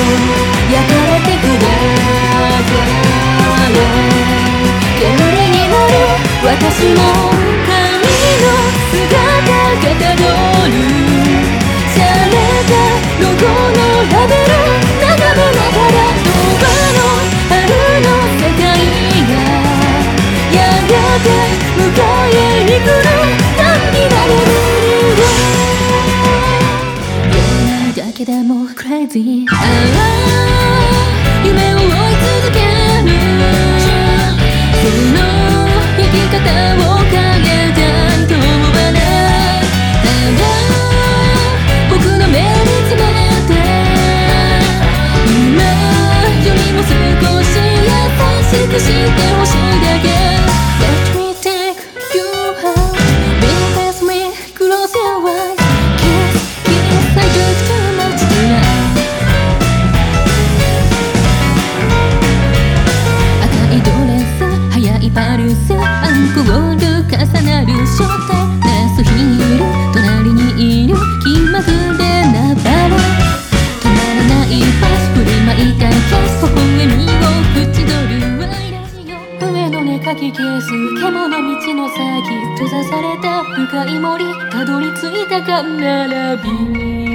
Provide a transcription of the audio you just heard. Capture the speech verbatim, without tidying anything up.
焼かれてくだされ煙になる私も神の姿がたどる洒落たロゴのラベル眺めながら童話の春の世界がやがて迎えに来る何になれる夜だけでも crazy ああ夢を追い続けるその生き方を変えたいとはなただ僕の目につめて今よりも少し優しくしてほしいだけ Let me take you home Be with me Close your eyes Kiss, kiss I do too much tonight 赤いドレス速いパルスアンコール重なる正体レスヒール隣にいる気まぐれなバラ止まらないパス振りまいたキス微笑みを縁取る愛ラジオ上の根かき消す獣道の先閉ざされた深い森たどり着いたカンナラビ